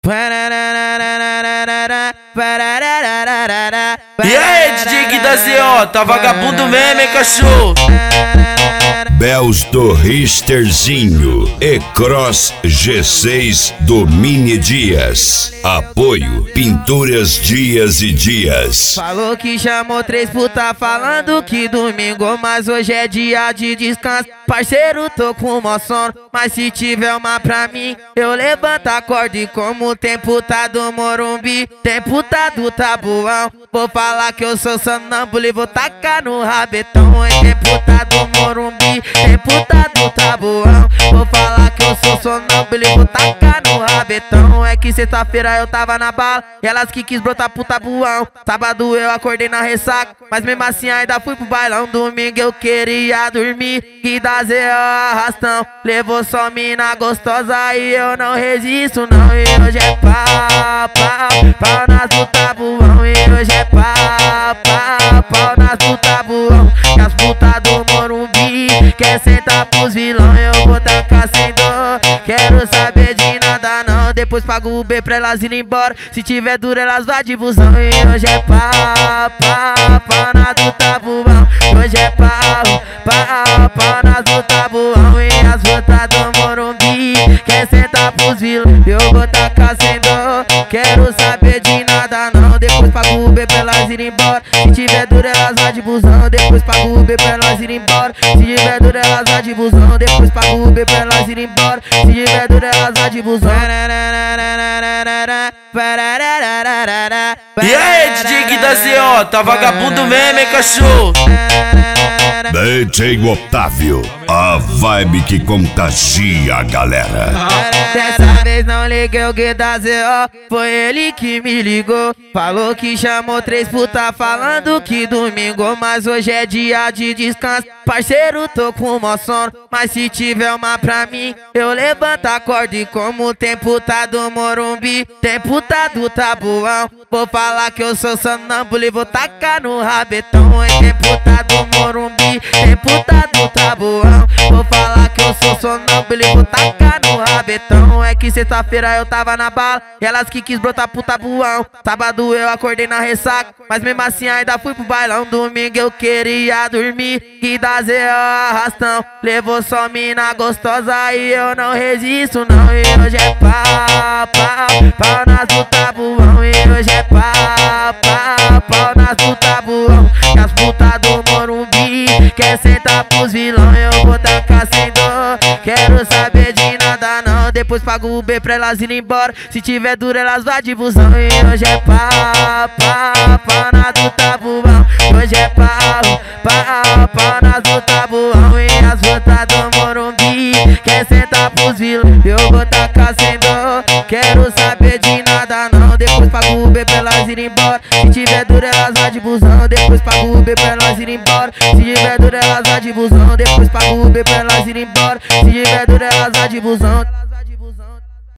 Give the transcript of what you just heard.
E aí, DJ Gui da ZO, tá vagabundo mesmo, hein, cachorro? Bells do Risterzinho e Cross G6 do Mini Dias. Apoio Pinturas Dias e Dias. Falou que chamou 3 puta falando que domingo, mas hoje é dia de descanso. Parceiro, tô com mó sono, mas se tiver uma pra mim, eu levanto a corda. E como tem puta do Morumbi, tem puta do Tabuão, vou falar que eu sou sonâmbulo e vou tacar no rabetão. E tem puta do Morumbi, tem puta do Tabuão, vou falar que eu sou sonâmbulo e vou tacar no rabetão. É que sexta-feira eu tava na bala e elas que quis brotar pro Tabuão. Sábado eu acordei na ressaca, mas mesmo assim ainda fui pro bailão. Domingo eu queria dormir e da ZO arrastão, levou só mina gostosa e eu não resisto não. E hoje é pau, pau, pau nas do Tabuão. E hoje é pau, pau, pau nas do Tabuão. E as putas do Morumbi quer sentar pros vilão, eu vou tacar sem dor, quero saber de nada não. Depois pago o Uber pra elas irem embora, se tiver duro elas vão de busão. E hoje é pau, pau, pau na do Tabuão. Hoje é pau, pau, pau nas do Tabuão. E as putas do Morumbi quer sentar pros vilão, eu vou tacar sem dor, quero saber de nada não. Depois pago o Uber pra elas irem embora, se tiver duro elas vão de busão. Depois pago o Uber pra elas irem embora, se tiver duro elas vão de busão. Depois pago o Uber pra elas irem embora, se tiver duro elas vão de busão. E aí, DJ Gui da ZO, tá vagabundo mesmo, hein, cachorro? DJ Otávio, a vibe que contagia a galera. Dessa vez não liguei o Gui da ZO, foi ele que me ligou. Falou que chamou 3 puta falando que domingo, mas hoje é dia de descanso. Parceiro, tô com mó sono, mas se tiver uma pra mim, eu levanto a corda. E como tem puta do Morumbi, tem puta do Tabuão, vou falar que eu sou sonâmbulo e vou tacar no rabetão. E tem puta do Morumbi, tem puta do Tabuão, vou falar que eu sou sonâmbulo e vou tacar no rabetão. É que sexta-feira eu tava na bala e elas que quis brotar pro Tabuão. Sábado eu acordei na ressaca, mas mesmo assim ainda fui pro bailão. Domingo eu queria dormir e da ZO arrastão, levou só mina gostosa e eu não resisto não. E hoje é pau, pau, pau nas do Tabuão. E hoje é pau, pau, pau nas do Tabuão. E as putas do Morumbi quer sentar pros vilão, eu vou tacar sem dor, quero saber de nada não. Depois pago o Uber pra elas irem embora, se tiver duro elas vão de busão. E hoje é pau, pau, pau na do Tabuão. Hoje é pau, pau, pau nas do Tabuão. E as putas do Morumbi quer sentar pros vilão, eu vou tacar sem dor, quero saber de nada não. Depois pago o Uber pra elas irem embora, se tiver duro elas vão de busão. Depois pago o Uber pra elas irem embora, se tiver duro elas vão de busão. Depois pago o Uber pra elas irem embora, se tiver duro elas vão de busão.